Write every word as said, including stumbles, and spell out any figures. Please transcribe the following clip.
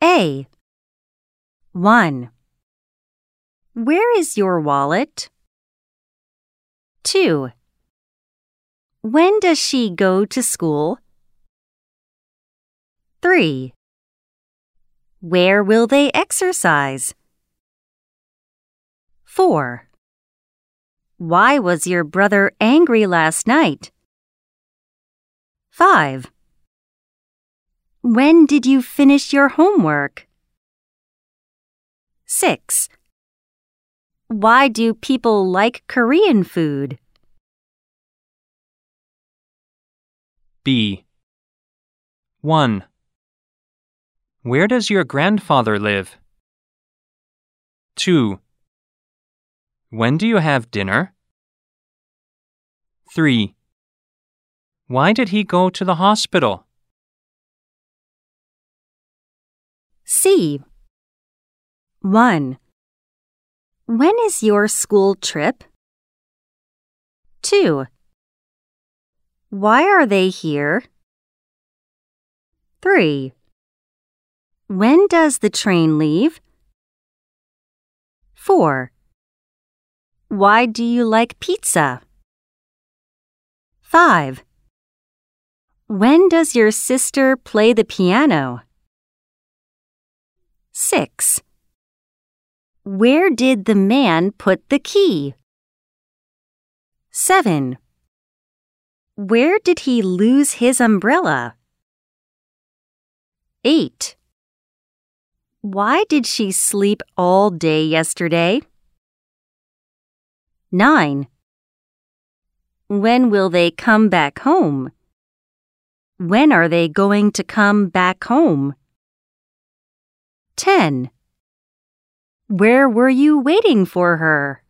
A. one. Where is your wallet? two. When does she go to school? three. Where will they exercise? four. Why was your brother angry last night? five. When did you finish your homework? six. Why do people like Korean food? B. one. Where does your grandfather live? two. When do you have dinner? three. Why did he go to the hospital? C. one. When is your school trip? two. Why are they here? three. When does the train leave? four. Why do you like pizza? five. When does your sister play the piano? six. Where did the man put the key? seven. Where did he lose his umbrella? eight. Why did she sleep all day yesterday? nine. When will they come back home? When are they going to come back home? ten. Where were you waiting for her?